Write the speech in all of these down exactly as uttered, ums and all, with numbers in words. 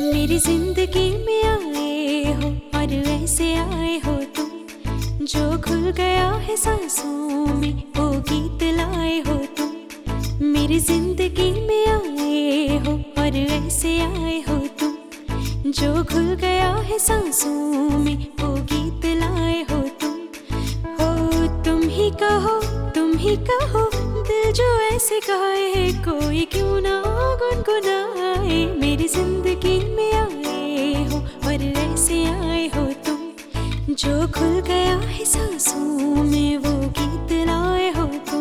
मेरी जिंदगी में आए हो और ऐसे आए हो तुम, जो खुल गया है सांसों में वो गीत लाए हो तुम। मेरी जिंदगी में आए हो और ऐसे आए हो तुम, जो खुल गया है सांसों में वो गीत लाए हो तुम। हो तुम ही कहो, तुम ही कहो, दिल जो ऐसे गाए कोई क्यों ना गुनगुनाए। मेरी जिंदगी में आए हो और ऐसे आए हो तुम, जो खुल गया है सांसों में वो गीत लाए हो तुम।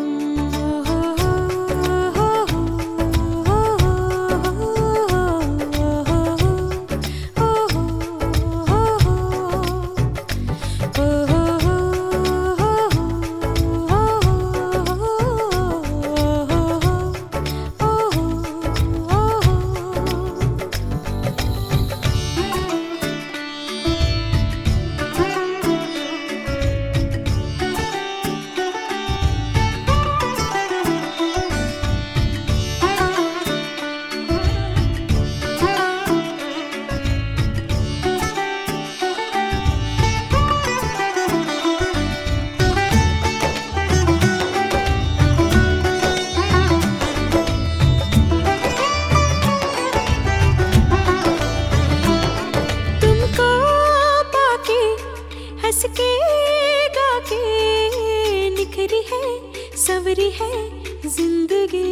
हंस के गा के निखरी है सवरी है जिंदगी।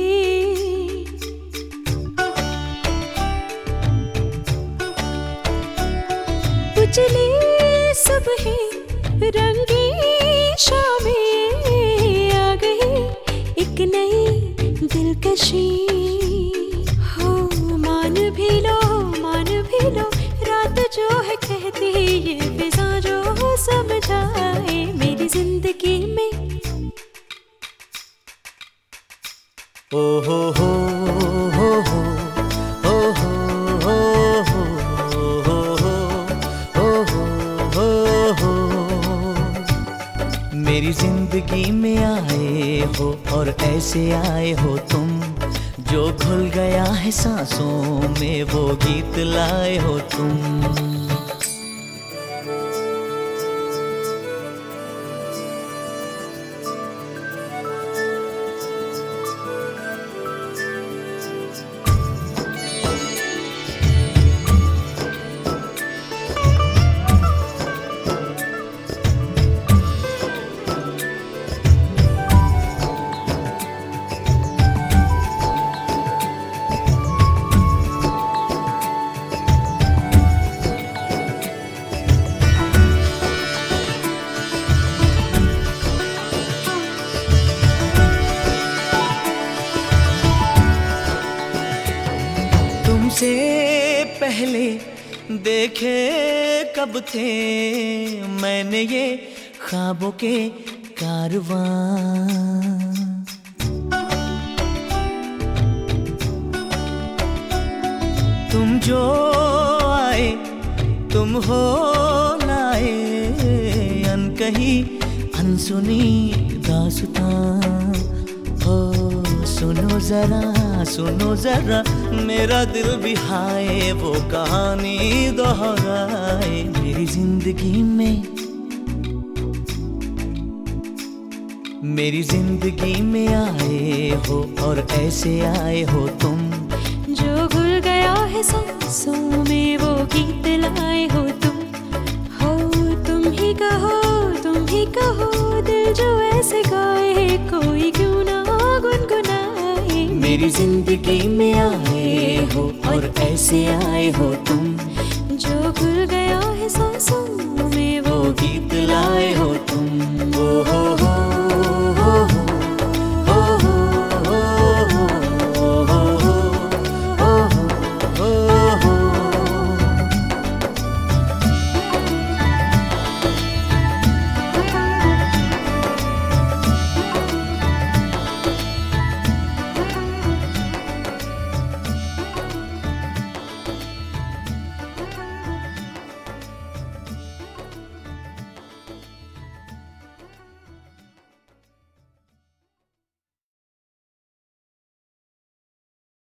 उजली सुबह रंगी शामें आ गई, एक नई दिलकशी। हो मान भी लो, मान भी लो, रात जो है कहती ये फिजा जो समझाए। मेरी जिंदगी में ओ हो हो हो हो ओ हो हो हो हो हो हो। मेरी जिंदगी में आए हो और ऐसे आए हो तुम, जो घुल गया है सांसों में वो गीत लाए हो तुम। तुमसे पहले देखे कब थे मैंने ये ख्वाबों के कारवां। तुम जो आए तुम हो लाए, अनकही अनसुनी दास्तां। हो सुनो जरा, सुनो जरा, मेरा दिल भी हाय वो कहानी दोहराए। मेरी जिंदगी में, मेरी जिंदगी में आए हो और ऐसे आए हो तुम, जो घुल गया है सांसों में वो गीत लाए हो तुम। हो तुम ही कहो, तुम ही कहो, दिल जो ऐसे गाए कोई क्यों ना गुनगुनाए। मेरी जिंदगी में आए हो और ऐसे आए हो तुम, जो खुल गया है सांसों में वो गीत लाए हो तुम। ओ हो हो